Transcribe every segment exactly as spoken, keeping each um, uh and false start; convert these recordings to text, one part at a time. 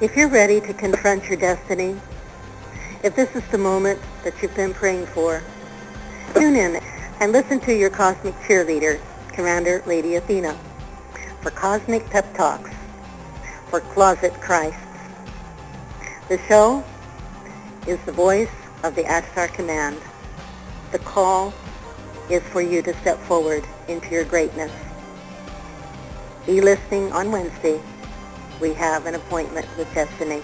If you're ready to confront your destiny, if this is the moment that you've been praying for, tune in and listen to your cosmic cheerleader, Commander Lady Athena, for Cosmic Pep Talks for Closet Christs. The show is the voice of the Ashtar Command. The call is for you to step forward into your greatness. Be listening on Wednesday. We have an appointment with destiny.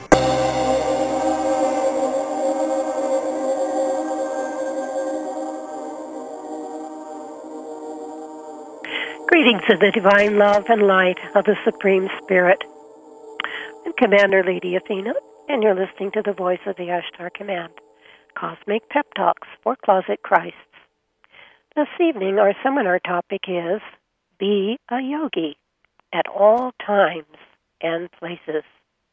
Greetings in the divine love and light of the Supreme Spirit. I'm Commander Lady Athena, and you're listening to the voice of the Ashtar Command, Cosmic Pep Talks for Closet Christs. This evening, our seminar topic is Be a Yogi at all times and places.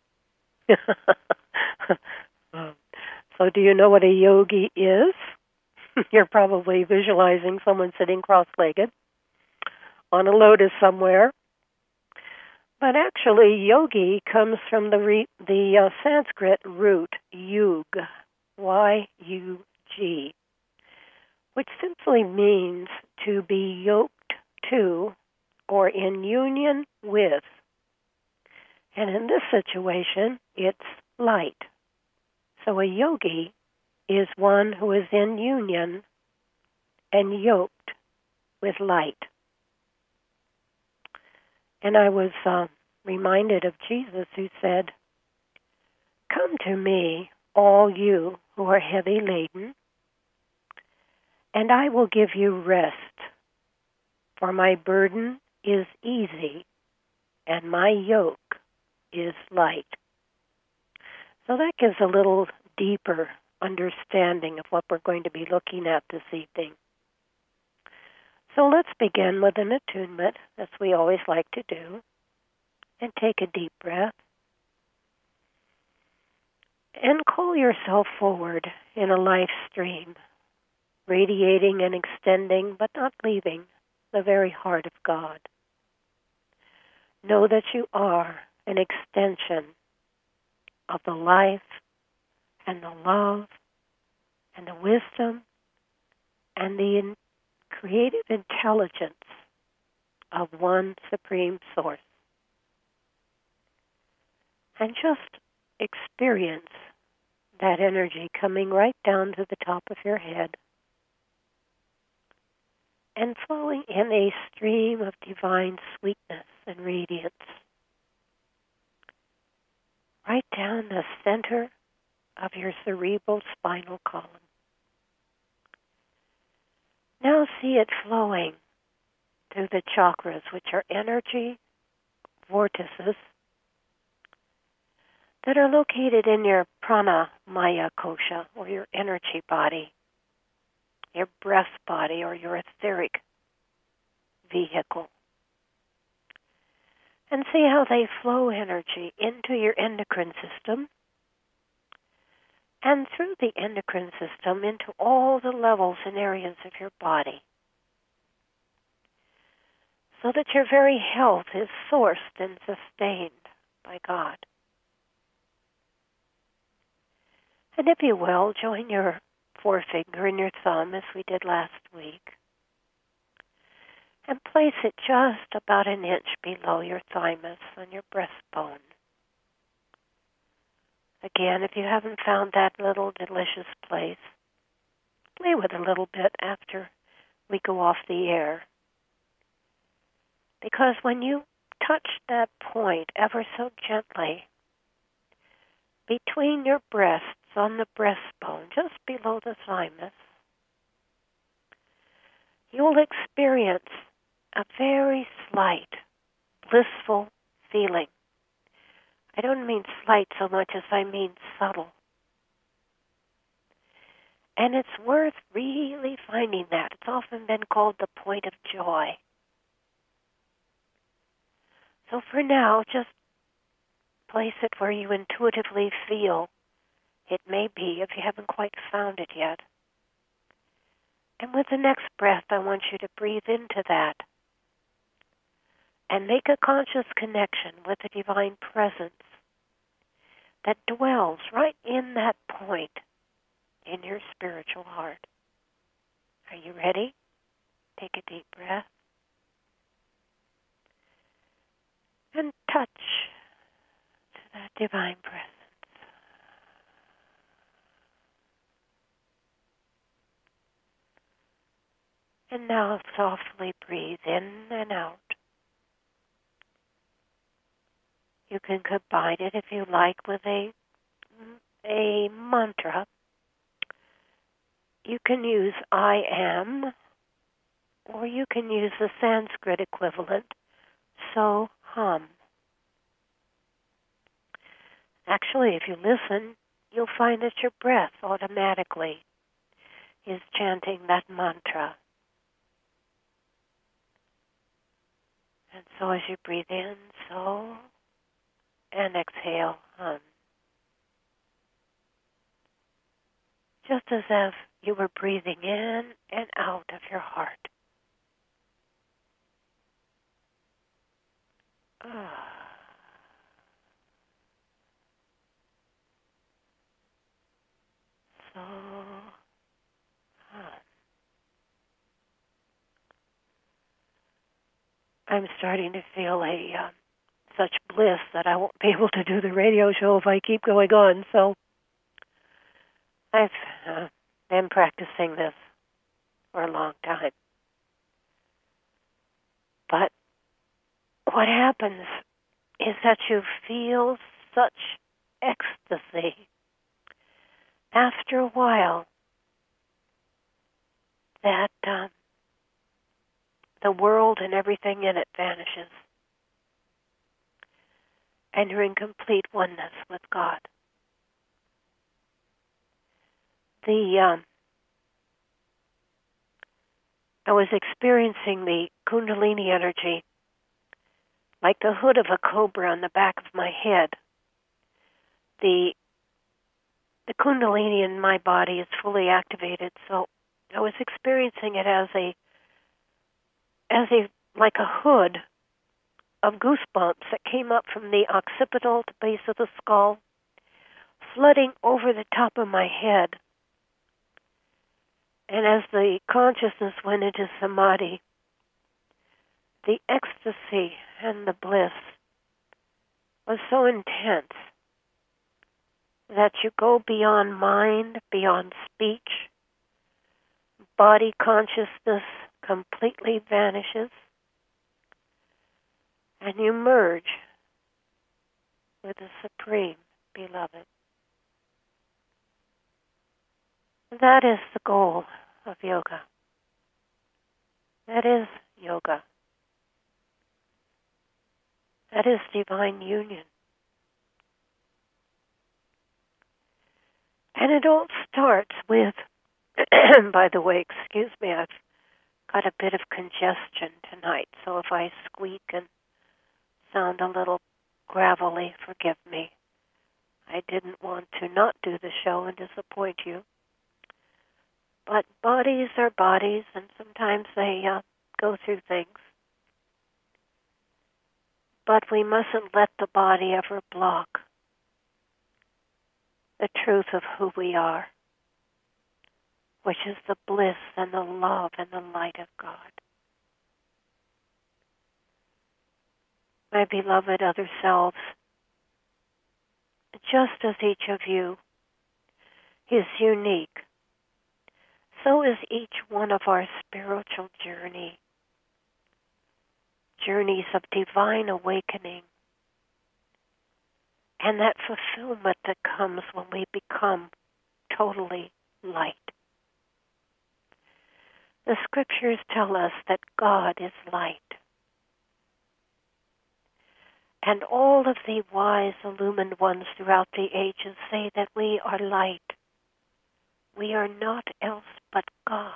So do you know what a yogi is? You're probably visualizing someone sitting cross-legged on a lotus somewhere. But actually, yogi comes from the re- the uh, Sanskrit root yug, Y U G, which simply means to be yoked to or in union with. And in this situation, it's light. So a yogi is one who is in union and yoked with light. And I was uh, reminded of Jesus, who said, "Come to me, all you who are heavy laden, and I will give you rest. For my burden is easy, and my yoke is light." So that gives a little deeper understanding of what we're going to be looking at this evening. So let's begin with an attunement, as we always like to do, and take a deep breath. And call yourself forward in a life stream, radiating and extending, but not leaving, the very heart of God. Know that you are an extension of the life and the love and the wisdom and the in- creative intelligence of one Supreme Source. And just experience that energy coming right down to the top of your head and flowing in a stream of divine sweetness and radiance right down the center of your cerebral spinal column. Now see it flowing through the chakras, which are energy vortices that are located in your prana maya kosha, or your energy body, your breath body, or your etheric vehicle. And see how they flow energy into your endocrine system and through the endocrine system into all the levels and areas of your body, so that your very health is sourced and sustained by God. And if you will, join your forefinger and your thumb, as we did last week, and place it just about an inch below your thymus on your breastbone. Again, if you haven't found that little delicious place, play with it a little bit after we go off the air. Because when you touch that point ever so gently between your breasts on the breastbone, just below the thymus, you'll experience a very slight, blissful feeling. I don't mean slight so much as I mean subtle. And it's worth really finding that. It's often been called the point of joy. So for now, just place it where you intuitively feel it may be, if you haven't quite found it yet. And with the next breath, I want you to breathe into that and make a conscious connection with the divine presence that dwells right in that point in your spiritual heart. Are you ready? Take a deep breath. And touch to that divine presence. And now softly breathe in and out. You can combine it, if you like, with a, a mantra. You can use I am, or you can use the Sanskrit equivalent, so hum. Actually, if you listen, you'll find that your breath automatically is chanting that mantra. And so as you breathe in, so, and exhale, hum. Just as if you were breathing in and out of your heart. Ah. So, hum. I'm starting to feel a uh, such bliss that I won't be able to do the radio show if I keep going on. So I've uh, been practicing this for a long time. But what happens is that you feel such ecstasy. After a while, that um, the world and everything in it vanishes. And you're in complete oneness with God. The um, I was experiencing the Kundalini energy like the hood of a cobra on the back of my head. The the Kundalini in my body is fully activated, so I was experiencing it as a as a like a hood of goosebumps that came up from the occipital to base of the skull, flooding over the top of my head. And as the consciousness went into samadhi, the ecstasy and the bliss was so intense that you go beyond mind, beyond speech. Body consciousness completely vanishes, and you merge with the Supreme Beloved. That is the goal of yoga. That is yoga. That is divine union. And it all starts with, by the way, excuse me, I've got a bit of congestion tonight, so if I squeak and sound a little gravelly, forgive me. I didn't want to not do the show and disappoint you. But bodies are bodies, and sometimes they uh, go through things. But we mustn't let the body ever block the truth of who we are, which is the bliss and the love and the light of God. My beloved other selves, just as each of you is unique, so is each one of our spiritual journey, journeys of divine awakening, and that fulfillment that comes when we become totally light. The scriptures tell us that God is light. And all of the wise, illumined ones throughout the ages say that we are light. We are not else but God.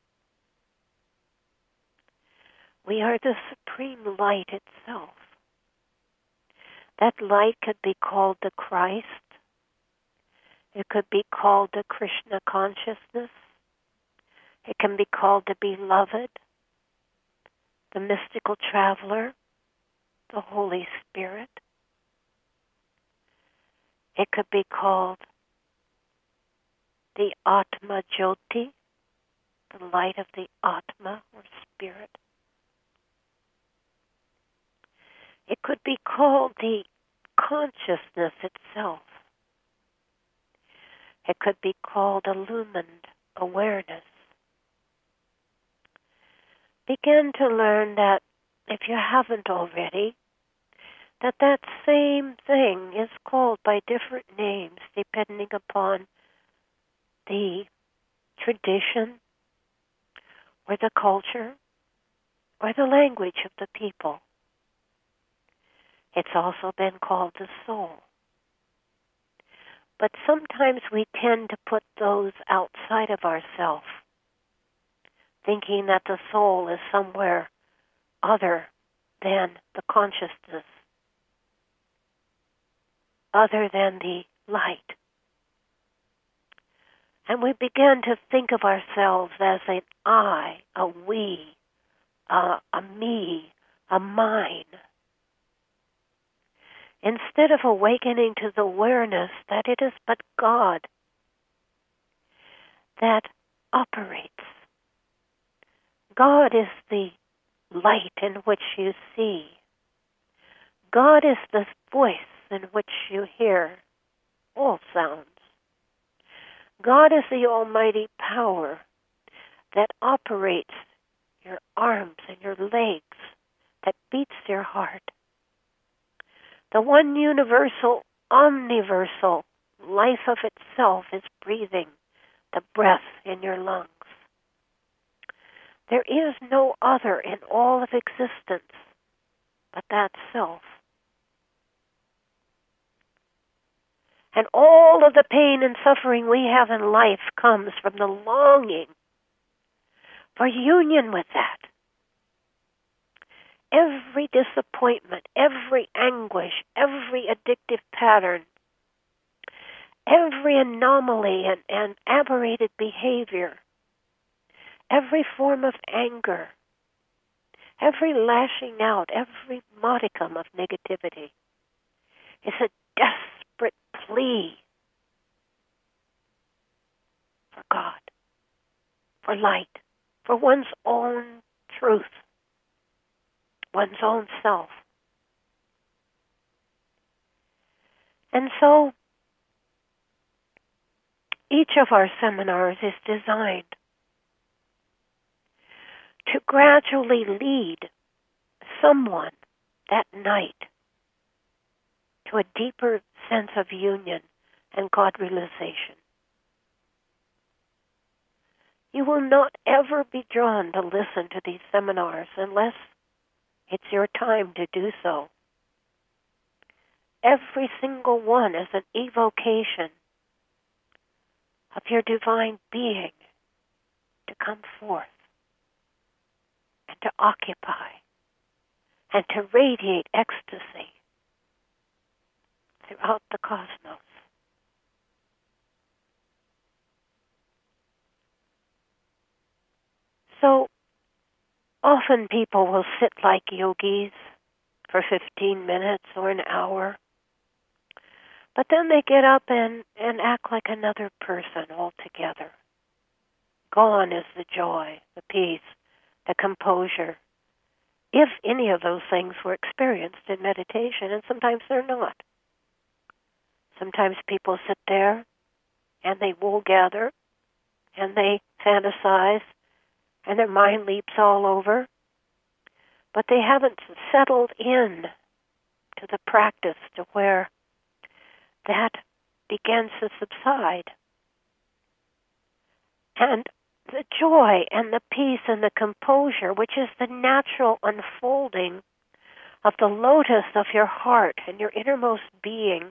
We are the supreme light itself. That light could be called the Christ. It could be called the Krishna consciousness. It can be called the Beloved, the mystical traveler, the Holy Spirit. It could be called the Atma Jyoti, the light of the Atma or spirit. It could be called the consciousness itself. It could be called illumined awareness. Begin to learn that, if you haven't already, that that same thing is called by different names depending upon the tradition or the culture or the language of the people. It's also been called the soul. But sometimes we tend to put those outside of ourselves, thinking that the soul is somewhere other than the consciousness, other than the light. And we begin to think of ourselves as an I, a we, a, a me, a mine, instead of awakening to the awareness that it is but God that operates. God is the light in which you see. God is the voice in which you hear all sounds. God is the almighty power that operates your arms and your legs, that beats your heart. The one universal, omniversal life of itself is breathing the breath in your lungs. There is no other in all of existence but that self. And all of the pain and suffering we have in life comes from the longing for union with that. Every disappointment, every anguish, every addictive pattern, every anomaly and, and aberrated behavior, every form of anger, every lashing out, every modicum of negativity is a desperate plea for God, for light, for one's own truth, one's own self. And so, each of our seminars is designed to gradually lead someone that night to a deeper sense of union and God realization. You will not ever be drawn to listen to these seminars unless it's your time to do so. Every single one is an evocation of your divine being to come forth and to occupy and to radiate ecstasy throughout the cosmos. So often people will sit like yogis for fifteen minutes or an hour, but then they get up and, and act like another person altogether. Gone is the joy, the peace, the composure, if any of those things were experienced in meditation, and sometimes they're not. Sometimes people sit there and they wool gather and they fantasize and their mind leaps all over, but they haven't settled in to the practice to where that begins to subside. And the joy and the peace and the composure, which is the natural unfolding of the lotus of your heart and your innermost being,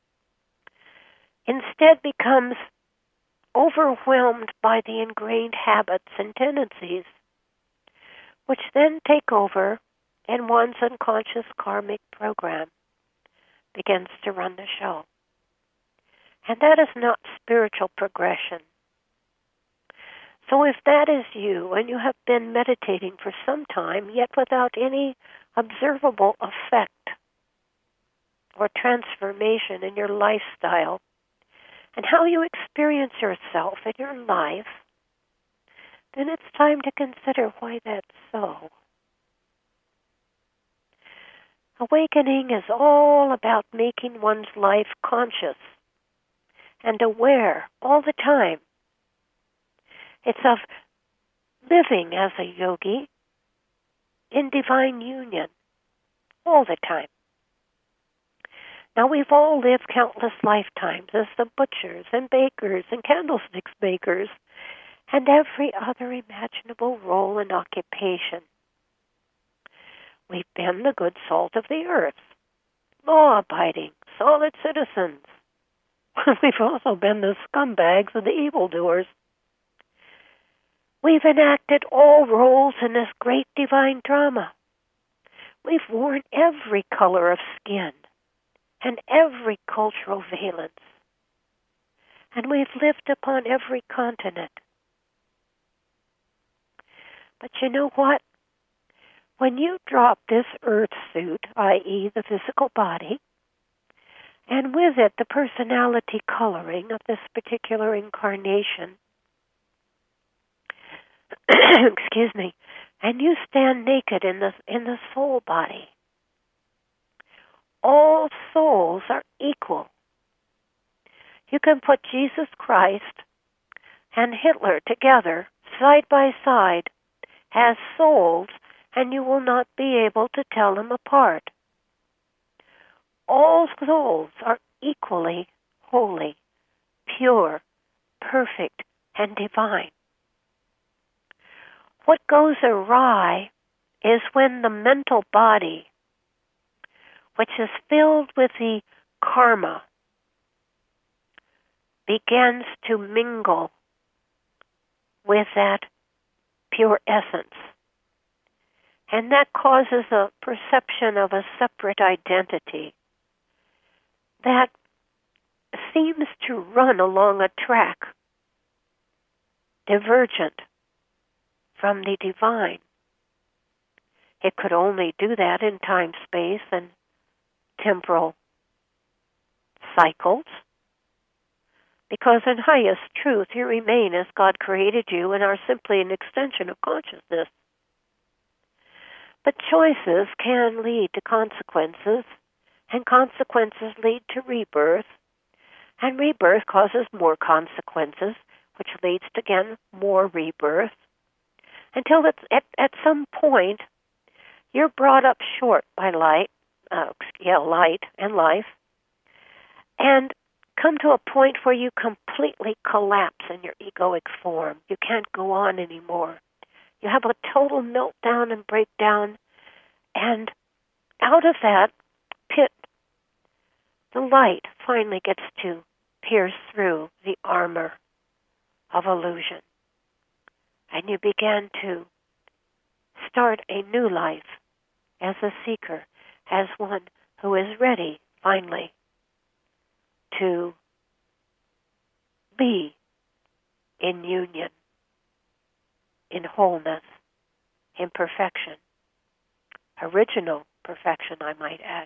instead becomes overwhelmed by the ingrained habits and tendencies, which then take over and one's unconscious karmic program begins to run the show. And that is not spiritual progression. So if that is you, and you have been meditating for some time, yet without any observable effect, or transformation in your lifestyle and how you experience yourself in your life, then it's time to consider why that's so. Awakening is all about making one's life conscious and aware all the time. It's of living as a yogi in divine union all the time. Now, we've all lived countless lifetimes as the butchers and bakers and candlesticks makers and every other imaginable role and occupation. We've been the good salt of the earth, law-abiding, solid citizens. We've also been the scumbags and the evildoers. We've enacted all roles in this great divine drama. We've worn every color of skin and every cultural valence. And we've lived upon every continent. But you know what? When you drop this earth suit, that is the physical body, and with it the personality coloring of this particular incarnation, excuse me, and you stand naked in the in the soul body, all souls are equal. You can put Jesus Christ and Hitler together, side by side, as souls, and you will not be able to tell them apart. All souls are equally holy, pure, perfect, and divine. What goes awry is when the mental body, which is filled with the karma, begins to mingle with that pure essence. And that causes a perception of a separate identity that seems to run along a track divergent from the divine. It could only do that in time, space, and temporal cycles, because in highest truth you remain as God created you and are simply an extension of consciousness. But choices can lead to consequences, and consequences lead to rebirth, and rebirth causes more consequences, which leads to, again, more rebirth, until it's at, at some point you're brought up short by light, uh, yeah, light and life, and come to a point where you completely collapse in your egoic form. You can't go on anymore. You have a total meltdown and breakdown, and out of that pit, the light finally gets to pierce through the armor of illusion. And you begin to start a new life as a seeker, as one who is ready, finally, to be in union, in wholeness, in perfection. Original perfection, I might add.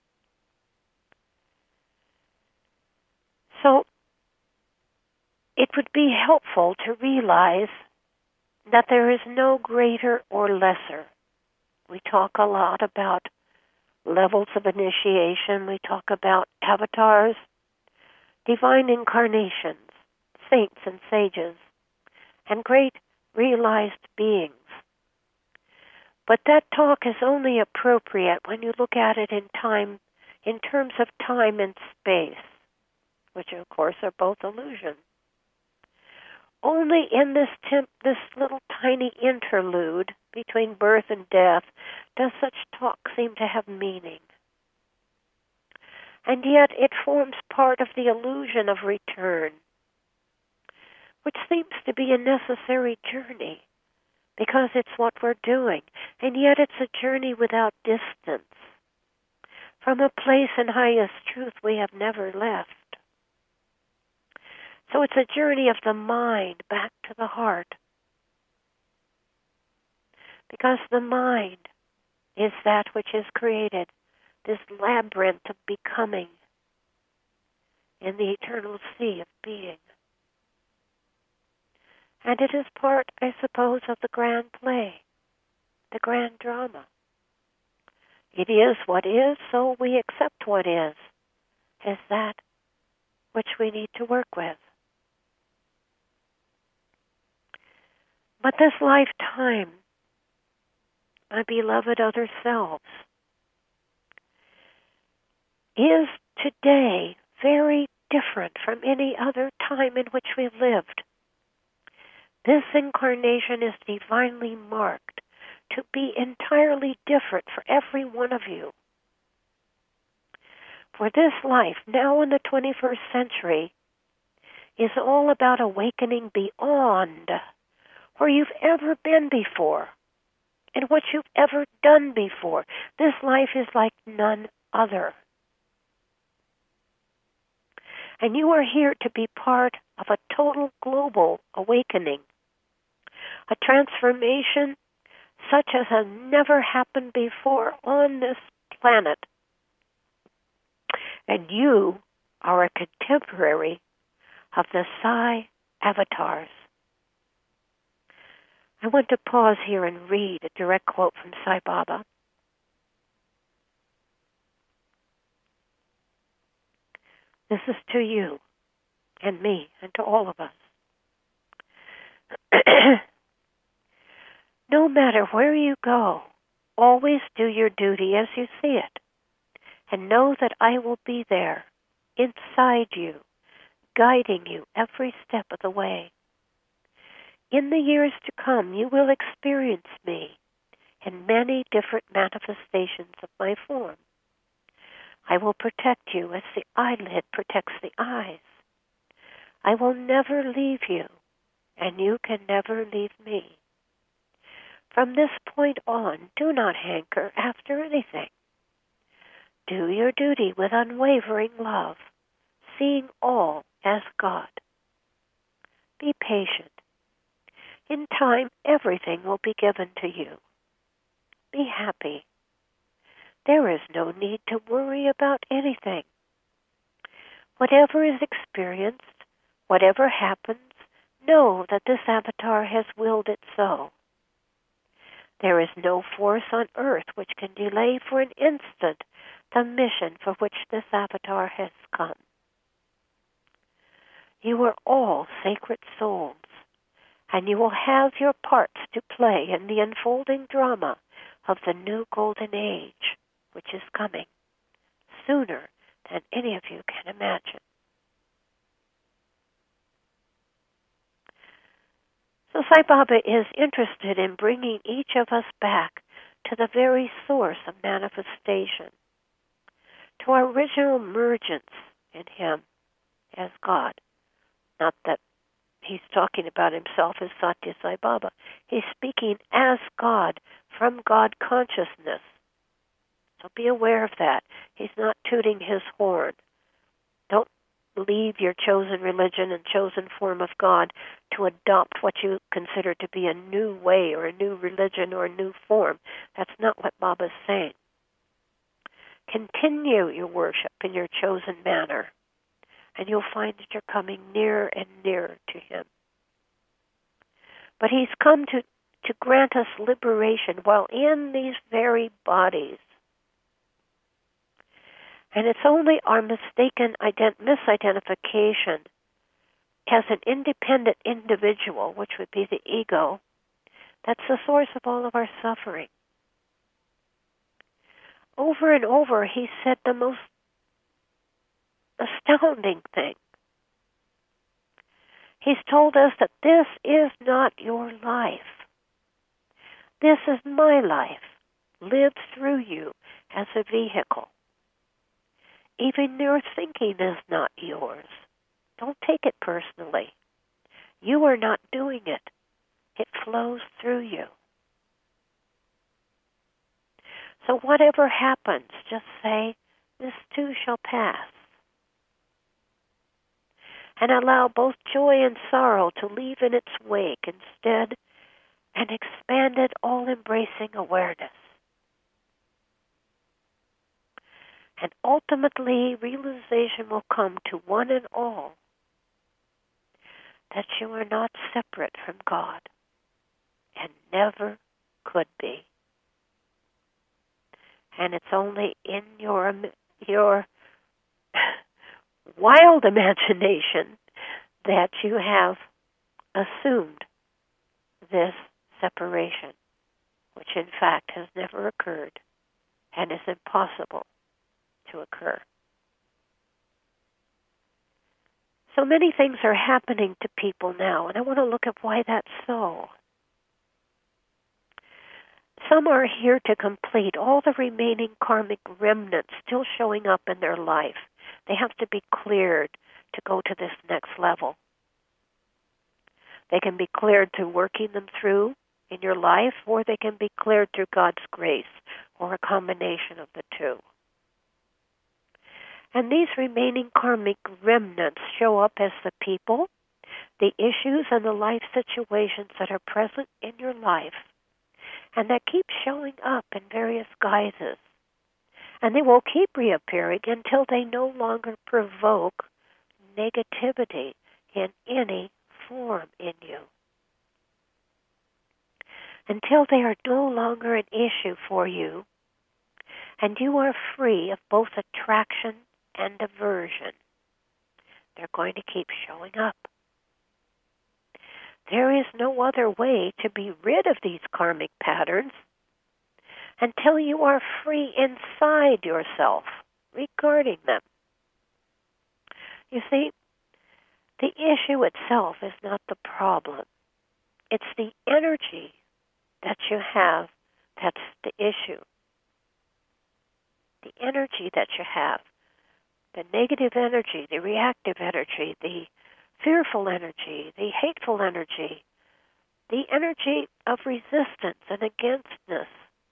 So, it would be helpful to realize that there is no greater or lesser. We talk a lot about levels of initiation. We talk about avatars, divine incarnations, saints and sages, and great realized beings. But that talk is only appropriate when you look at it in time, in terms of time and space, which of course are both illusion. Only in this temp, this little tiny interlude between birth and death does such talk seem to have meaning. And yet it forms part of the illusion of return, which seems to be a necessary journey, because it's what we're doing. And yet it's a journey without distance, from a place in highest truth we have never left. So it's a journey of the mind back to the heart, because the mind is that which is created this labyrinth of becoming in the eternal sea of being. And it is part, I suppose, of the grand play, the grand drama. It is what is, so we accept what is, as that which we need to work with. But this lifetime, my beloved other selves, is today very different from any other time in which we've lived. This incarnation is divinely marked to be entirely different for every one of you. For this life, now in the twenty-first century, is all about awakening beyond where you've ever been before and what you've ever done before. This life is like none other. And you are here to be part of a total global awakening, a transformation such as has never happened before on this planet. And you are a contemporary of the Sai avatars. I want to pause here and read a direct quote from Sai Baba. This is to you and me and to all of us. No matter where you go, always do your duty as you see it, and know that I will be there, inside you, guiding you every step of the way. In the years to come, you will experience me in many different manifestations of my form. I will protect you as the eyelid protects the eyes. I will never leave you, and you can never leave me. From this point on, do not hanker after anything. Do your duty with unwavering love, seeing all as God. Be patient. In time, everything will be given to you. Be happy. There is no need to worry about anything. Whatever is experienced, whatever happens, know that this avatar has willed it so. There is no force on earth which can delay for an instant the mission for which this avatar has come. You are all sacred souls, and you will have your parts to play in the unfolding drama of the new golden age, which is coming sooner than any of you can imagine. So Sai Baba is interested in bringing each of us back to the very source of manifestation, to our original emergence in Him as God. Not that he's talking about himself as Satya Sai Baba. He's speaking as God, from God consciousness. So be aware of that. He's not tooting his horn. Don't leave your chosen religion and chosen form of God to adopt what you consider to be a new way or a new religion or a new form. That's not what Baba's saying. Continue your worship in your chosen manner, and you'll find that you're coming nearer and nearer to Him. But He's come to, to grant us liberation while in these very bodies. And it's only our mistaken ident- misidentification as an independent individual, which would be the ego, that's the source of all of our suffering. Over and over, He said the most astounding thing. He's told us that this is not your life. This is my life, lived through you as a vehicle. Even your thinking is not yours. Don't take it personally. You are not doing it. It flows through you. So whatever happens, just say, this too shall pass. And allow both joy and sorrow to leave in its wake instead an expanded, all-embracing awareness. And ultimately, realization will come to one and all that you are not separate from God and never could be. And it's only in your your wild imagination that you have assumed this separation, which in fact has never occurred and is impossible to occur. So many things are happening to people now, and I want to look at why that's so. Some are here to complete all the remaining karmic remnants still showing up in their life. They have to be cleared to go to this next level. They can be cleared through working them through in your life, or they can be cleared through God's grace, or a combination of the two. And these remaining karmic remnants show up as the people, the issues, and the life situations that are present in your life, and that keep showing up in various guises. And they will keep reappearing until they no longer provoke negativity in any form in you. Until they are no longer an issue for you, and you are free of both attraction and aversion, they're going to keep showing up. There is no other way to be rid of these karmic patterns until you are free inside yourself regarding them. You see, the issue itself is not the problem. It's the energy that you have that's the issue. The energy that you have, the negative energy, the reactive energy, the fearful energy, the hateful energy, the energy of resistance and againstness,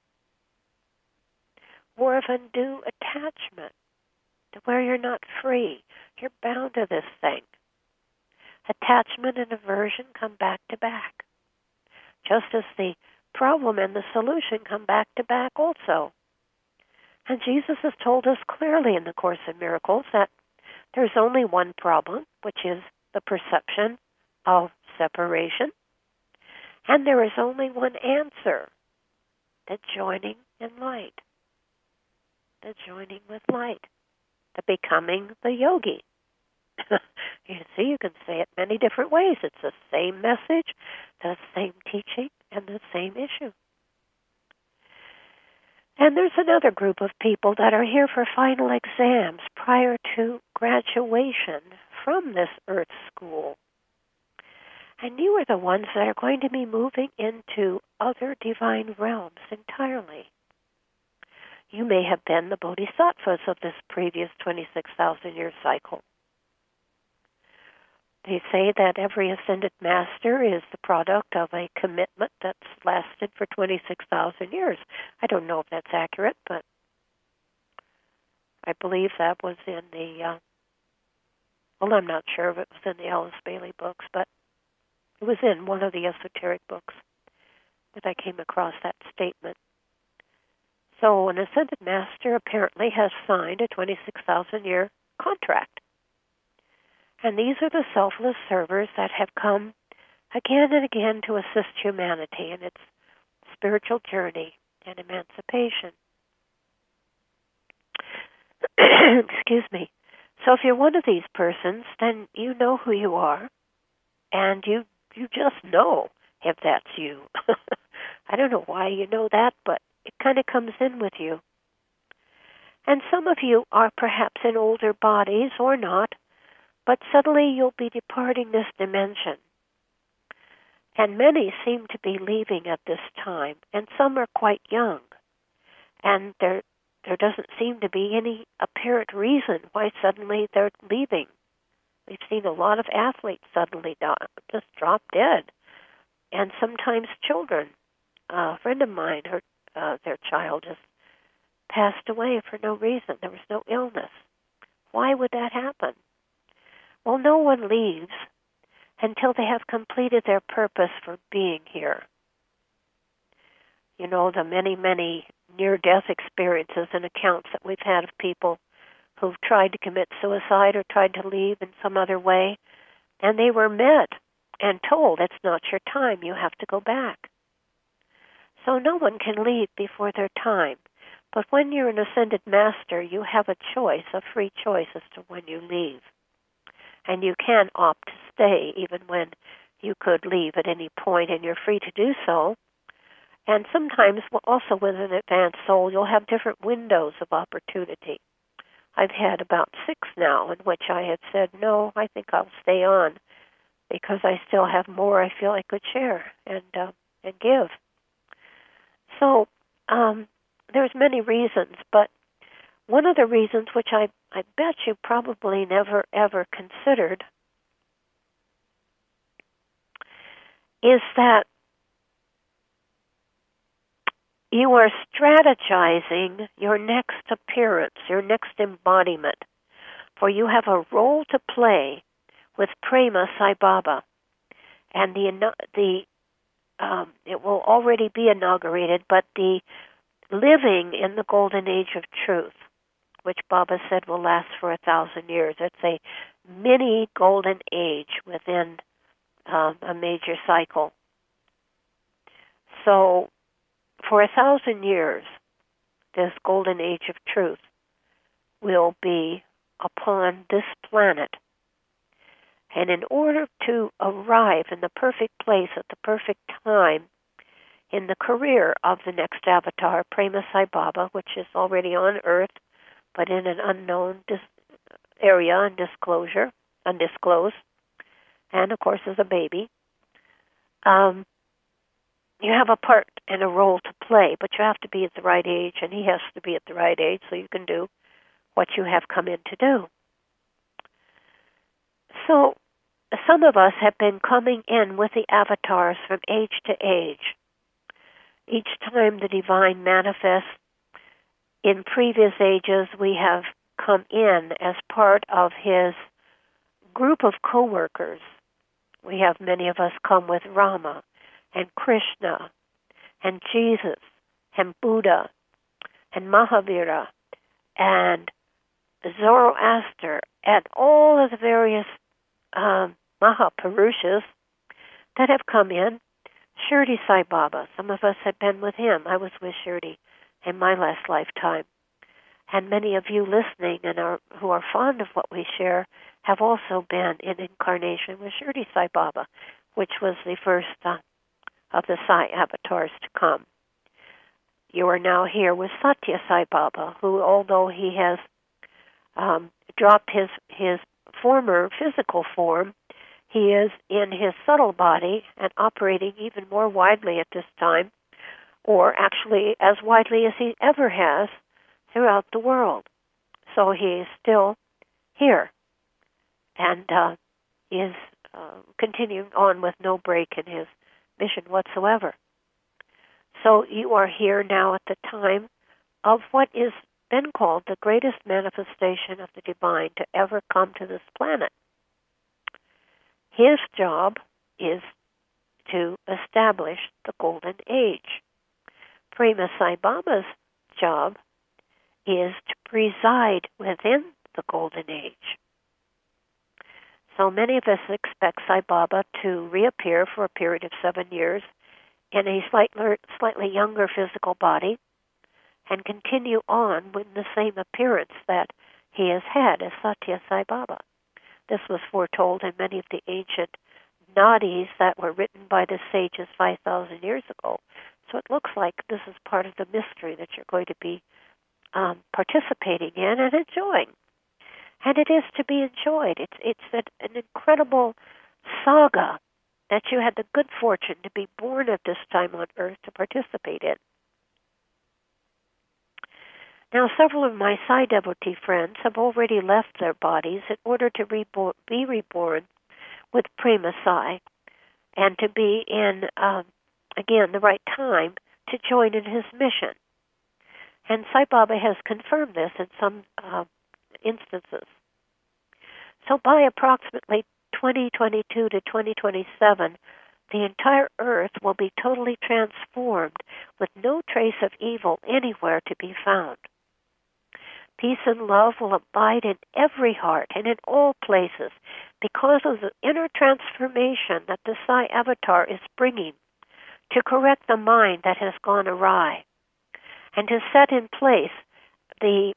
or of undue attachment to where you're not free. You're bound to this thing. Attachment and aversion come back to back, just as the problem and the solution come back to back also. And Jesus has told us clearly in the Course in Miracles that there's only one problem, which is the perception of separation. And there is only one answer, the joining in light. The joining with light. The becoming the yogi. You see, you can say it many different ways. It's the same message, the same teaching, and the same issue. And there's another group of people that are here for final exams prior to graduation from this earth school. And you are the ones that are going to be moving into other divine realms entirely. You may have been the bodhisattvas of this previous twenty-six thousand year cycle. They say that every ascended master is the product of a commitment that's lasted for twenty-six thousand years. I don't know if that's accurate, but I believe that was in the, uh, well, I'm not sure if it was in the Alice Bailey books, but it was in one of the esoteric books that I came across that statement. So an ascended master apparently has signed a twenty-six thousand year contract. And these are the selfless servers that have come again and again to assist humanity in its spiritual journey and emancipation. Excuse me. So if you're one of these persons, then you know who you are, and you you just know if that's you. I don't know why you know that, but it kind of comes in with you. And some of you are perhaps in older bodies or not, but suddenly you'll be departing this dimension. And many seem to be leaving at this time, and some are quite young. And there there doesn't seem to be any apparent reason why suddenly they're leaving. We've seen a lot of athletes suddenly die, just drop dead. And sometimes children. Uh, a friend of mine, her uh, their child just passed away for no reason. There was no illness. Why would that happen? Well, no one leaves until they have completed their purpose for being here. You know, the many, many near-death experiences and accounts that we've had of people who've tried to commit suicide or tried to leave in some other way, and they were met and told, it's not your time, you have to go back. So no one can leave before their time. But when you're an ascended master, you have a choice, a free choice as to when you leave. And you can opt to stay even when you could leave at any point, and you're free to do so. And sometimes, also with an advanced soul, you'll have different windows of opportunity. I've had about six now in which I have said, no, I think I'll stay on because I still have more I feel I could share and uh, and give. So um, there's many reasons, but one of the reasons, which I, I bet you probably never, ever considered, is that you are strategizing your next appearance, your next embodiment, for you have a role to play with Prema Sai Baba, and the the um, it will already be inaugurated, but the living in the golden age of truth, which Baba said will last for a thousand years. It's a mini golden age within um, a major cycle. So, for a thousand years, this golden age of truth will be upon this planet. And in order to arrive in the perfect place at the perfect time in the career of the next avatar, Prema Sai Baba, which is already on Earth, but in an unknown dis- area, undisclosure, undisclosed, and of course as a baby, um, you have a part and a role to play, but you have to be at the right age, and he has to be at the right age so you can do what you have come in to do. So some of us have been coming in with the avatars from age to age. Each time the divine manifests, in previous ages we have come in as part of his group of co-workers. We have many of us come with Rama and Krishna and Jesus and Buddha and Mahavira and Zoroaster and all of the various um, Mahapurushas that have come in. Shirdi Sai Baba, some of us have been with him. I was with Shirdi in my last lifetime. And many of you listening and are, who are fond of what we share have also been in incarnation with Shirdi Sai Baba, which was the first uh, of the Sai avatars to come. You are now here with Satya Sai Baba, who, although he has um, dropped his, his former physical form, he is in his subtle body and operating even more widely at this time, or actually as widely as he ever has throughout the world. So he is still here, and uh, he is uh, continuing on with no break in his mission whatsoever. So you are here now at the time of what is been called the greatest manifestation of the divine to ever come to this planet. His job is to establish the golden age. Prema Sai Baba's job is to preside within the golden age. So many of us expect Sai Baba to reappear for a period of seven years in a slightly, slightly younger physical body and continue on with the same appearance that he has had as Satya Sai Baba. This was foretold in many of the ancient nadis that were written by the sages five thousand years ago. So it looks like this is part of the mystery that you're going to be um, participating in and enjoying. And it is to be enjoyed. It's it's an, an incredible saga that you had the good fortune to be born at this time on Earth to participate in. Now, several of my Sai devotee friends have already left their bodies in order to reborn, be reborn with Prema Sai and to be in, um, again, the right time to join in his mission. And Sai Baba has confirmed this in some uh, instances. So by approximately twenty twenty-two to twenty twenty-seven, the entire earth will be totally transformed with no trace of evil anywhere to be found. Peace and love will abide in every heart and in all places because of the inner transformation that the Sai Avatar is bringing to correct the mind that has gone awry and to set in place the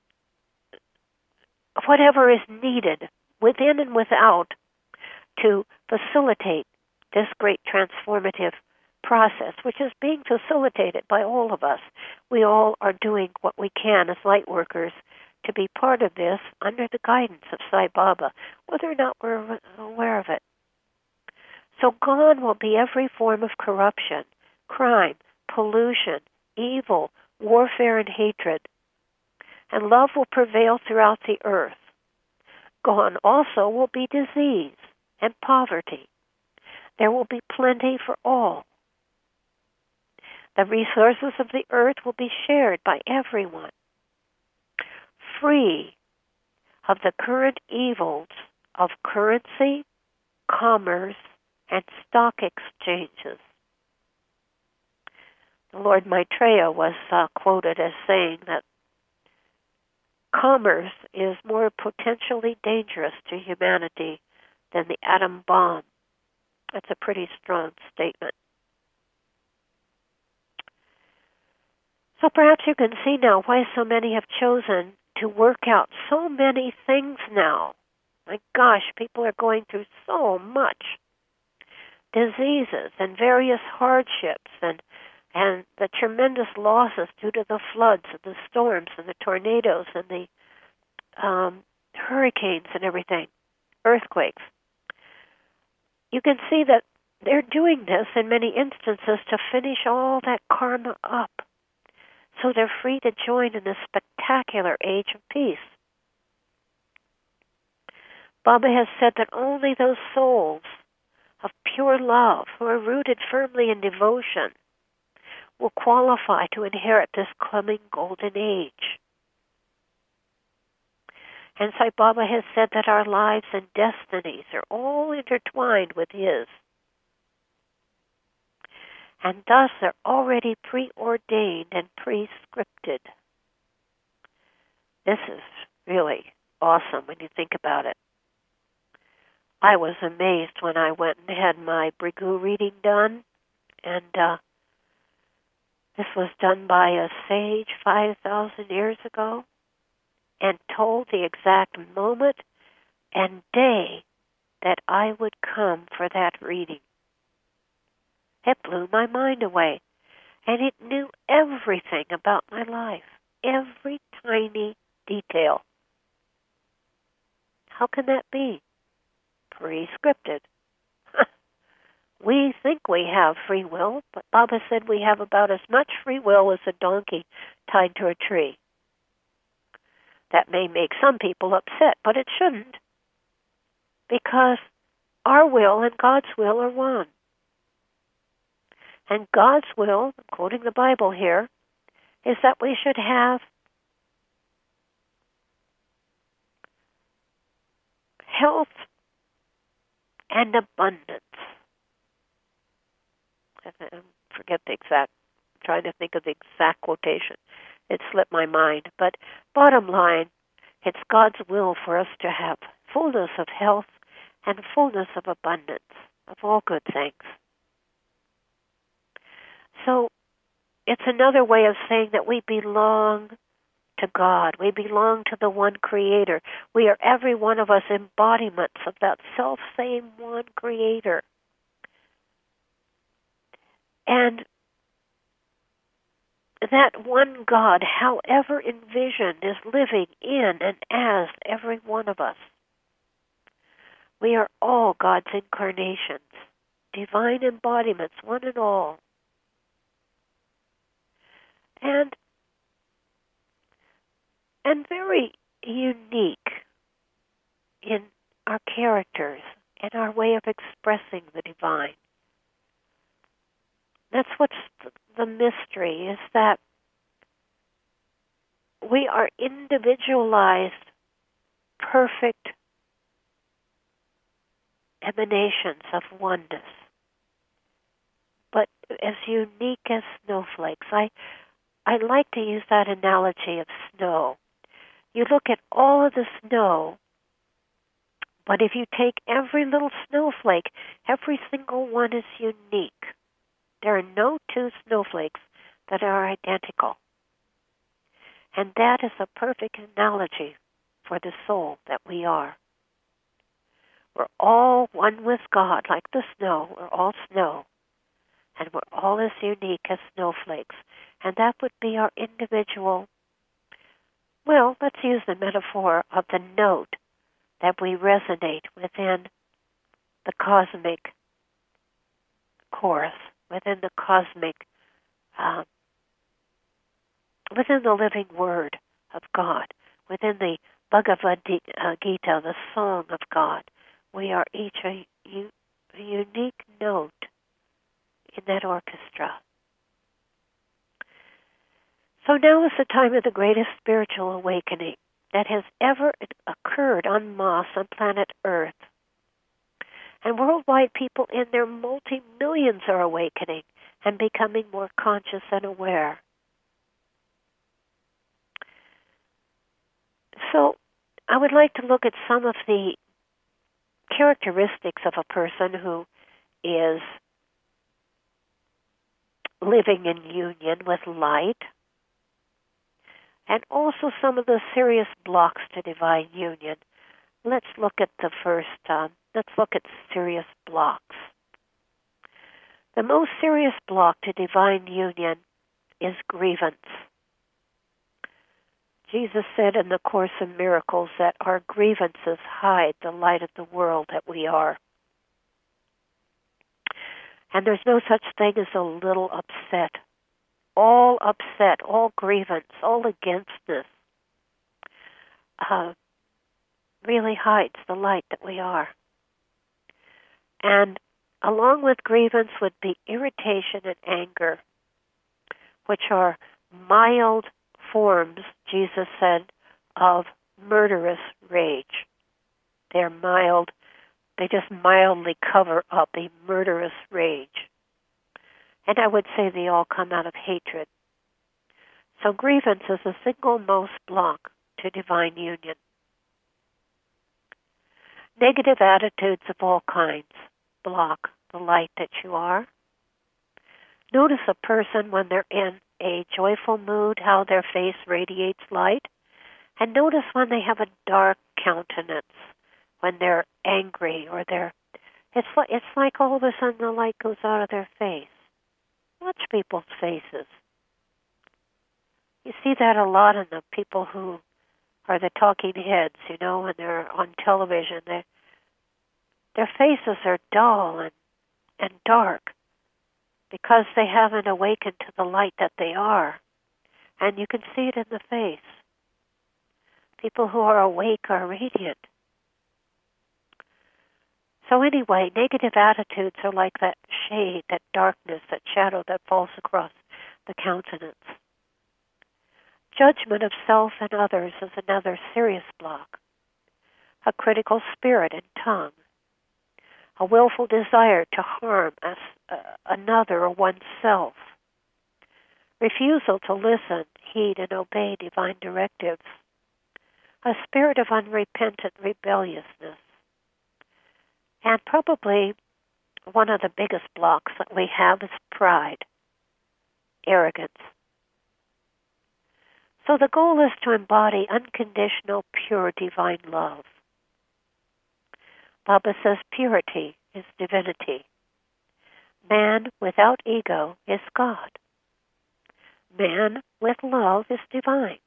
whatever is needed within and without to facilitate this great transformative process, which is being facilitated by all of us. We all are doing what we can as light workers to be part of this under the guidance of Sai Baba, whether or not we're aware of it. So gone will be every form of corruption, crime, pollution, evil, warfare, and hatred. And love will prevail throughout the earth. Gone also will be disease and poverty. There will be plenty for all. The resources of the earth will be shared by everyone, free of the current evils of currency, commerce, and stock exchanges. The Lord Maitreya was uh, quoted as saying that commerce is more potentially dangerous to humanity than the atom bomb. That's a pretty strong statement. So perhaps you can see now why so many have chosen to work out so many things now. My gosh, people are going through so much. Diseases and various hardships and and the tremendous losses due to the floods and the storms and the tornadoes and the um, hurricanes and everything, earthquakes. You can see that they're doing this in many instances to finish all that karma up, so they're free to join in this spectacular age of peace. Baba has said that only those souls of pure love who are rooted firmly in devotion will qualify to inherit this coming golden age. And Sai Baba has said that our lives and destinies are all intertwined with his, and thus are already preordained and pre-scripted. This is really awesome when you think about it. I was amazed when I went and had my Brigu reading done, and uh, this was done by a sage five thousand years ago, and told the exact moment and day that I would come for that reading. It blew my mind away, and it knew everything about my life, every tiny detail. How can that be? Pre-scripted. We think we have free will, but Baba said we have about as much free will as a donkey tied to a tree. That may make some people upset, but it shouldn't, because our will and God's will are one. And God's will, quoting the Bible here, is that we should have health and abundance. I forget the exact, I'm trying to think of the exact quotation. It slipped my mind. But bottom line, it's God's will for us to have fullness of health and fullness of abundance of all good things. So it's another way of saying that we belong to God. We belong to the one Creator. We are every one of us embodiments of that self-same one Creator. And that one God, however envisioned, is living in and as every one of us. We are all God's incarnations, divine embodiments, one and all. And and very unique in our characters and our way of expressing the divine. That's what's the mystery, is that we are individualized, perfect emanations of oneness. but as unique as snowflakes. I, I like to use that analogy of snow. You look at all of the snow, but if you take every little snowflake, every single one is unique. There are no two snowflakes that are identical. And that is a perfect analogy for the soul that we are. We're all one with God, like the snow. We're all snow. And we're all as unique as snowflakes. And that would be our individual, well, let's use the metaphor of the note that we resonate within the cosmic chorus, within the cosmic, uh, within the living word of God, within the Bhagavad Gita, the song of God. We are each a, a unique note in that orchestra. So now is the time of the greatest spiritual awakening that has ever occurred en masse on planet Earth. And worldwide, people in their multi-millions are awakening and becoming more conscious and aware. So I would like to look at some of the characteristics of a person who is living in union with light, and also some of the serious blocks to divine union. Let's look at the first, um, let's look at serious blocks. The most serious block to divine union is grievance. Jesus said in the Course in Miracles that our grievances hide the light of the world that we are. And there's no such thing as a little upset. All upset, all grievance, all againstness uh, really hides the light that we are. And along with grievance would be irritation and anger, which are mild forms, Jesus said, of murderous rage. They're mild, they just mildly cover up a murderous rage. And I would say they all come out of hatred. So grievance is the single most block to divine union. Negative attitudes of all kinds block the light that you are. Notice a person when they're in a joyful mood, how their face radiates light. And notice when they have a dark countenance, when they're angry or they're, it's like, it's like all of a sudden the light goes out of their face. Watch people's faces. You see that a lot in the people who are the talking heads, you know, when they're on television. They, their faces are dull and, and dark because they haven't awakened to the light that they are. And you can see it in the face. People who are awake are radiant. So anyway, negative attitudes are like that shade, that darkness, that shadow that falls across the countenance. Judgment of self and others is another serious block. A critical spirit and tongue. A willful desire to harm us, uh, another or oneself. Refusal to listen, heed, and obey divine directives. A spirit of unrepentant rebelliousness. And probably one of the biggest blocks that we have is pride, arrogance. So the goal is to embody unconditional, pure divine love. Baba says purity is divinity. Man without ego is God. Man with love is divine.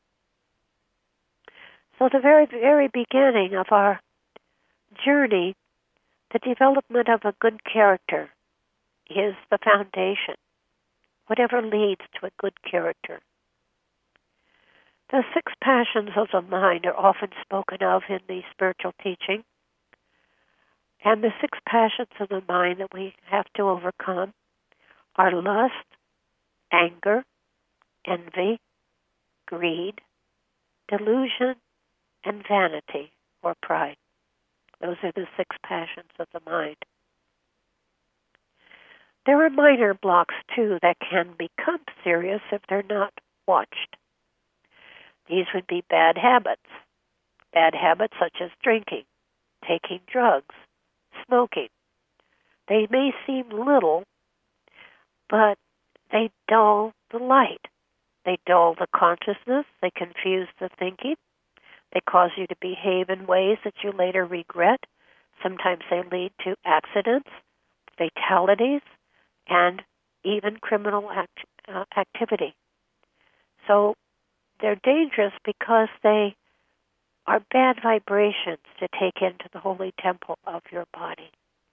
So the very, very beginning of our journey, the development of a good character is the foundation, whatever leads to a good character. The six passions of the mind are often spoken of in the spiritual teaching. And the six passions of the mind that we have to overcome are lust, anger, envy, greed, delusion, and vanity or pride. Those are the six passions of the mind. There are minor blocks, too, that can become serious if they're not watched. These would be bad habits. Bad habits such as drinking, taking drugs, smoking. They may seem little, but they dull the light. They dull the consciousness. They confuse the thinking. They cause you to behave in ways that you later regret. Sometimes they lead to accidents, fatalities, and even criminal act, uh, activity. So they're dangerous because they are bad vibrations to take into the holy temple of your body.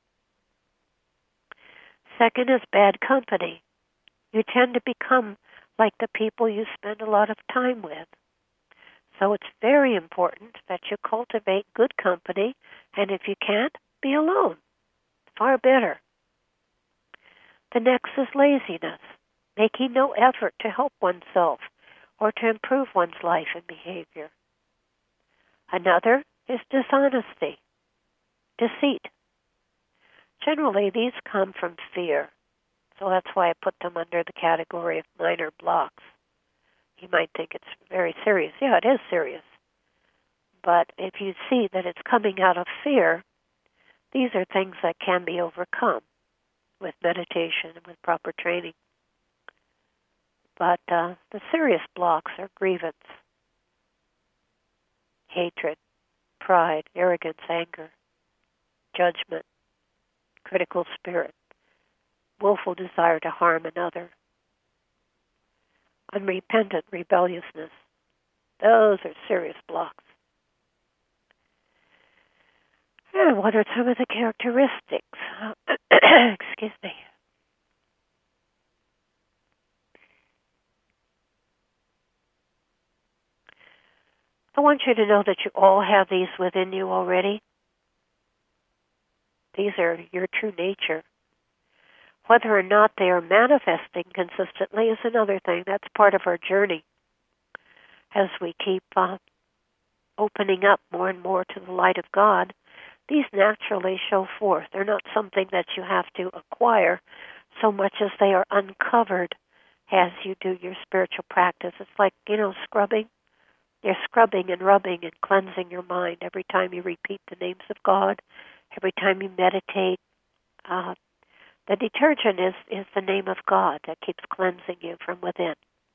Second is bad company. You tend to become like the people you spend a lot of time with. So it's very important that you cultivate good company, and if you can't, be alone. Far better. The next is laziness, making no effort to help oneself or to improve one's life and behavior. Another is dishonesty, deceit. Generally, these come from fear, so that's why I put them under the category of minor blocks. You might think it's very serious. Yeah, it is serious. But if you see that it's coming out of fear, these are things that can be overcome with meditation and with proper training. But uh, the serious blocks are grievance, hatred, pride, arrogance, anger, judgment, critical spirit, willful desire to harm another, unrepentant rebelliousness. Those are serious blocks. And what are some of the characteristics? Excuse me. I want you to know that you all have these within you already. These are your true nature. Whether or not they are manifesting consistently is another thing. That's part of our journey as we keep uh, opening up more and more to the light of God. These naturally show forth. They're not something that you have to acquire so much as they are uncovered as you do your spiritual practice. It's like, you know, scrubbing. You're scrubbing and rubbing and cleansing your mind every time you repeat the names of God, every time you meditate. Uh, the detergent is, is the name of God that keeps cleansing you from within.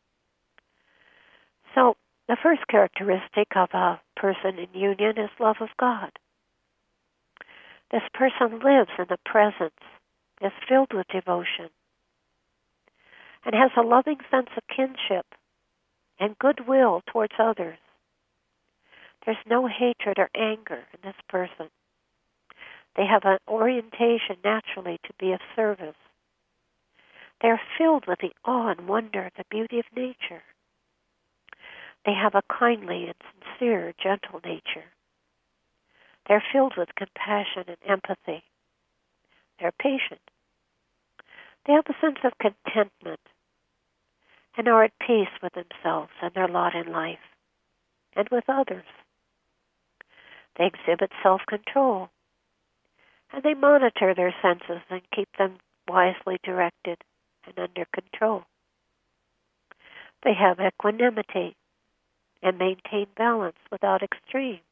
So the first characteristic of a person in union is love of God. This person lives in the presence, is filled with devotion, and has a loving sense of kinship and goodwill towards others. There's no hatred or anger in this person. They have an orientation naturally to be of service. They are filled with the awe and wonder, the beauty of nature. They have a kindly and sincere, gentle nature. They're filled with compassion and empathy. They're patient. They have a sense of contentment and are at peace with themselves and their lot in life and with others. They exhibit self-control, and they monitor their senses and keep them wisely directed and under control. They have equanimity and maintain balance without extremes.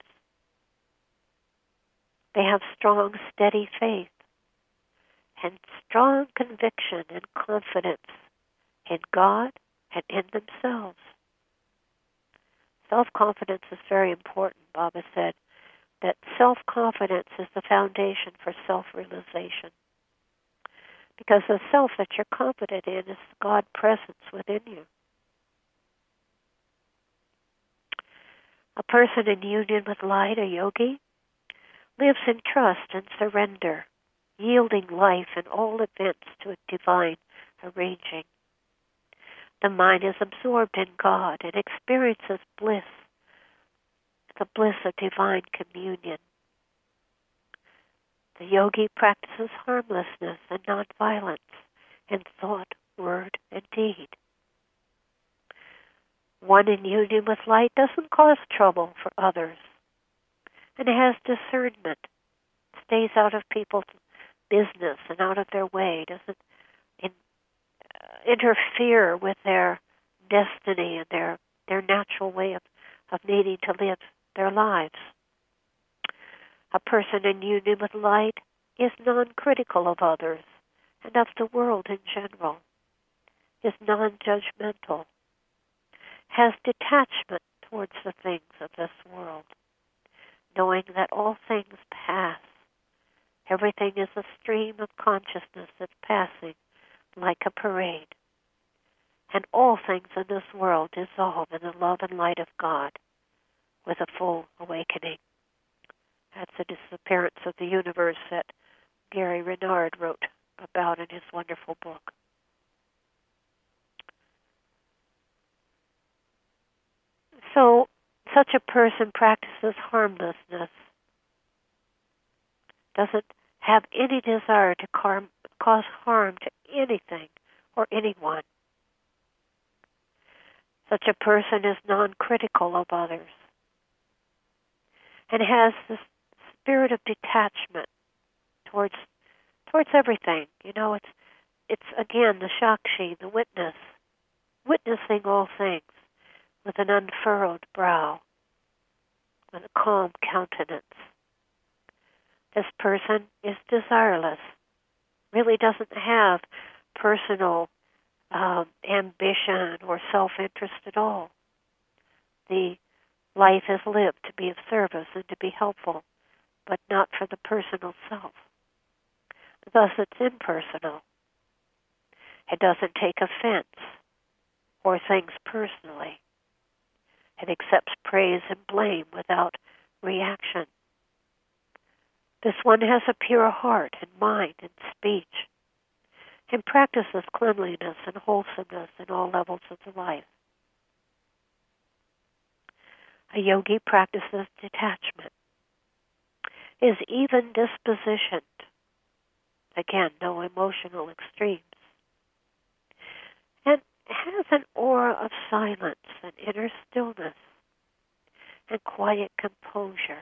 They have strong, steady faith and strong conviction and confidence in God and in themselves. Self-confidence is very important. Baba said that self-confidence is the foundation for self-realization, because the self that you're confident in is God presence within you. A person in union with light, a yogi, lives in trust and surrender, yielding life and all events to a divine arranging. The mind is absorbed in God and experiences bliss, the bliss of divine communion. The yogi practices harmlessness and nonviolence in thought, word, and deed. One in union with light doesn't cause trouble for others, and has discernment, stays out of people's business and out of their way, doesn't interfere with their destiny and their, their natural way of, of needing to live their lives. A person in union with light is non-critical of others and of the world in general, is non-judgmental, has detachment towards the things of this world, knowing that all things pass. Everything is a stream of consciousness that's passing like a parade. And all things in this world dissolve in the love and light of God with a full awakening. That's the disappearance of the universe that Gary Renard wrote about in his wonderful book. So, such a person practices harmlessness, doesn't have any desire to car- cause harm to anything or anyone. Such a person is non-critical of others and has this spirit of detachment towards towards everything. You know, it's it's again the Shakshi, the witness, witnessing all things with an unfurrowed brow, with a calm countenance. This person is desireless, really doesn't have personal um, ambition or self-interest at all. The life is lived to be of service and to be helpful, but not for the personal self. Thus, it's impersonal. It doesn't take offense or things personally. It accepts praise and blame without reaction. This one has a pure heart and mind and speech and practices cleanliness and wholesomeness in all levels of the life. A yogi practices detachment, is even dispositioned. Again, no emotional extremes. And has an aura of silence and inner stillness and quiet composure.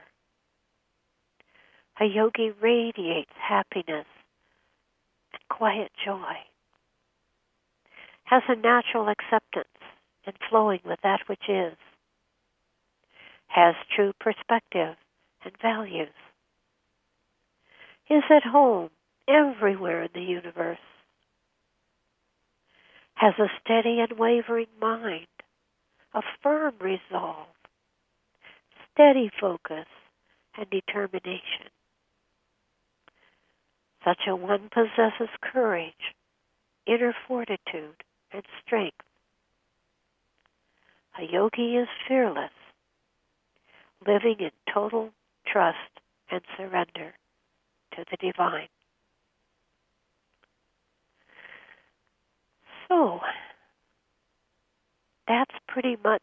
A yogi radiates happiness and quiet joy, has a natural acceptance and flowing with that which is, has true perspective and values, is at home everywhere in the universe, has a steady and wavering mind, a firm resolve, steady focus, and determination. Such a one possesses courage, inner fortitude, and strength. A yogi is fearless, living in total trust and surrender to the divine. So, that's pretty much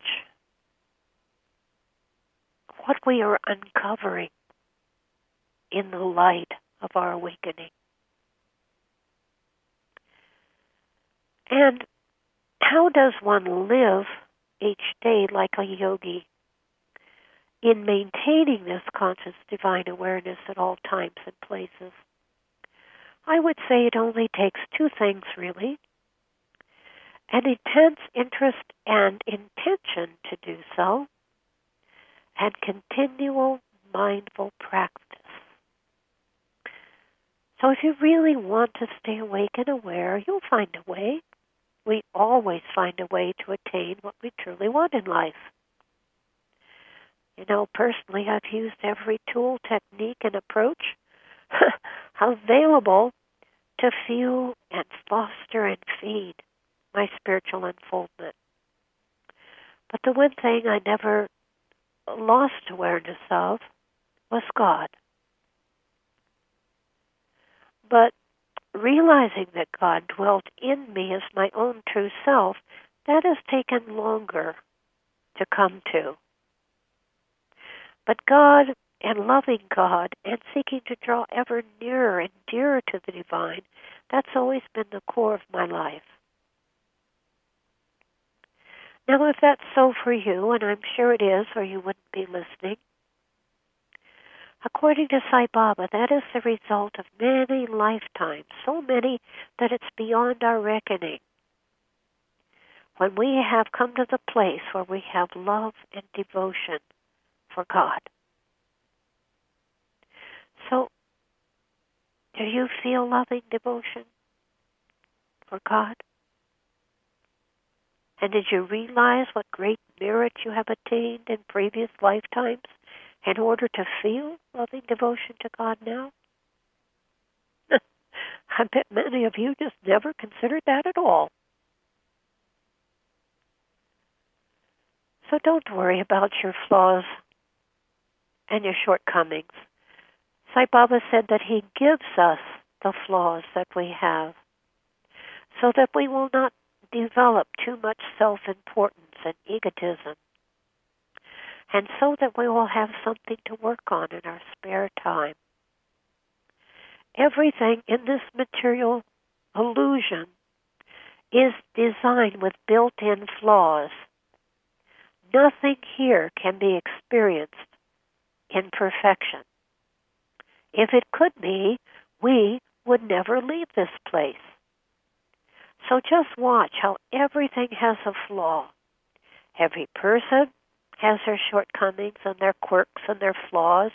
what we are uncovering in the light of our awakening. And how does one live each day like a yogi in maintaining this conscious divine awareness at all times and places? I would say it only takes two things, really. An intense interest and intention to do so, and continual mindful practice. So if you really want to stay awake and aware, you'll find a way. We always find a way to attain what we truly want in life. You know, personally, I've used every tool, technique, and approach available to fuel and foster and feed my spiritual unfoldment. But the one thing I never lost awareness of was God. But realizing that God dwelt in me as my own true self, that has taken longer to come to. But God and loving God and seeking to draw ever nearer and dearer to the divine, that's always been the core of my life. Now, if that's so for you, and I'm sure it is, or you wouldn't be listening, according to Sai Baba, that is the result of many lifetimes, so many that it's beyond our reckoning, when we have come to the place where we have love and devotion for God. So, do you feel loving devotion for God? And did you realize what great merit you have attained in previous lifetimes in order to feel loving devotion to God now? I bet many of you just never considered that at all. So don't worry about your flaws and your shortcomings. Sai Baba said that he gives us the flaws that we have so that we will not develop too much self-importance and egotism, and so that we will have something to work on in our spare time. Everything in this material illusion is designed with built-in flaws. Nothing here can be experienced in perfection. If it could be, we would never leave this place. So just watch how everything has a flaw. Every person has their shortcomings and their quirks and their flaws.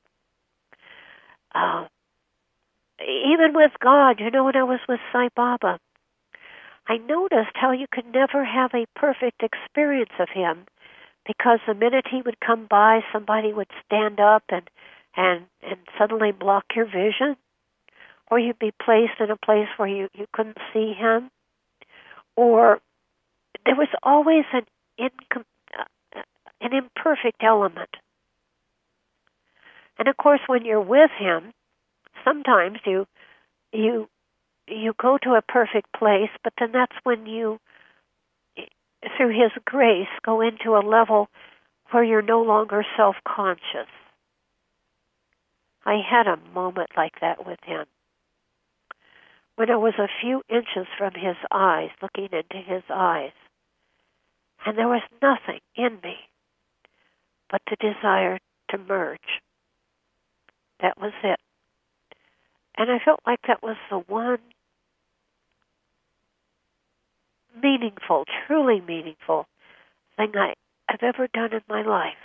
Uh, even with God, you know, when I was with Sai Baba, I noticed how you could never have a perfect experience of him, because the minute he would come by, somebody would stand up and, and, and suddenly block your vision, or you'd be placed in a place where you, you couldn't see him, or there was always an incom- uh, an imperfect element. And of course, when you're with him, sometimes you you you go to a perfect place, but then that's when you, through his grace, go into a level where you're no longer self-conscious. I had a moment like that with him, when I was a few inches from his eyes, looking into his eyes, and there was nothing in me but the desire to merge. That was it. And I felt like that was the one meaningful, truly meaningful thing I, I've ever done in my life.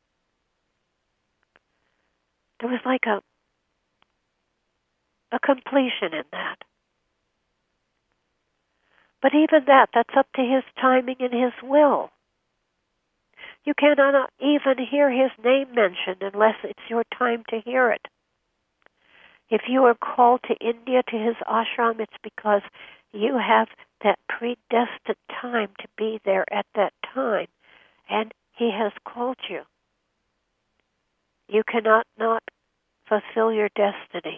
There was like a a completion in that. But even that, that's up to his timing and his will. You cannot even hear his name mentioned unless it's your time to hear it. If you are called to India, to his ashram, it's because you have that predestined time to be there at that time, and he has called you. You cannot not fulfill your destiny.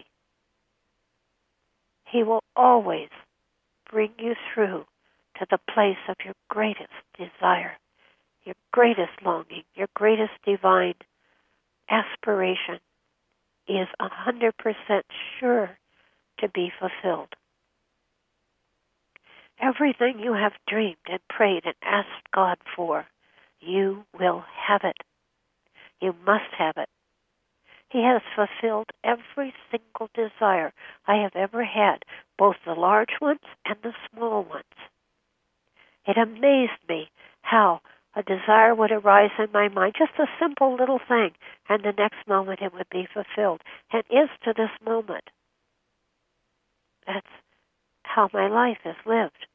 He will always bring you through to the place of your greatest desire, your greatest longing, your greatest divine aspiration is a hundred percent sure to be fulfilled. Everything you have dreamed and prayed and asked God for, you will have it. You must have it. He has fulfilled every single desire I have ever had, both the large ones and the small ones. It amazed me how a desire would arise in my mind, just a simple little thing, and the next moment it would be fulfilled. And is to this moment. That's how my life is lived.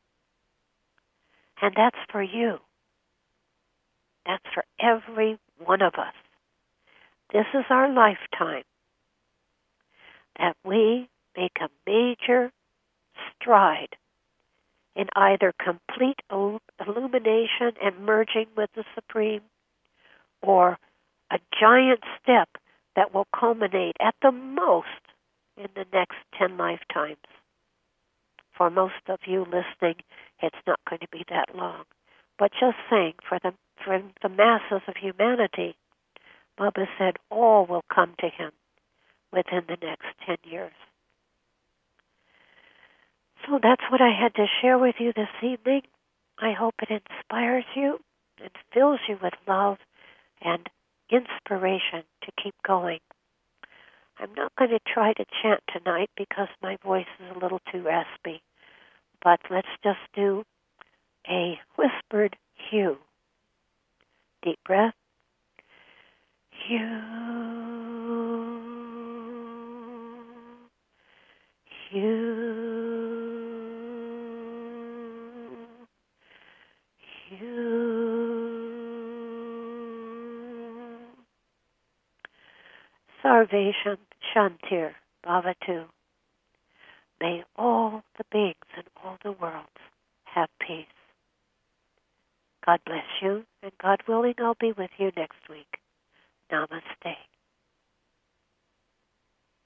And that's for you. That's for every one of us. This is our lifetime that we make a major stride in either complete illumination and merging with the Supreme, or a giant step that will culminate at the most in the next ten lifetimes. For most of you listening, it's not going to be that long. But just saying, for the, for the masses of humanity, Baba said all will come to him within the next ten years. So that's what I had to share with you this evening. I hope it inspires you and fills you with love and inspiration to keep going. I'm not going to try to chant tonight because my voice is a little too raspy, but let's just do a whispered hue. Deep breath. Hue. Hue. Hue. Sarvation Shantir Bhavatu. May all the beings in all the worlds have peace. God bless you, and God willing, I'll be with you next week. Namaste.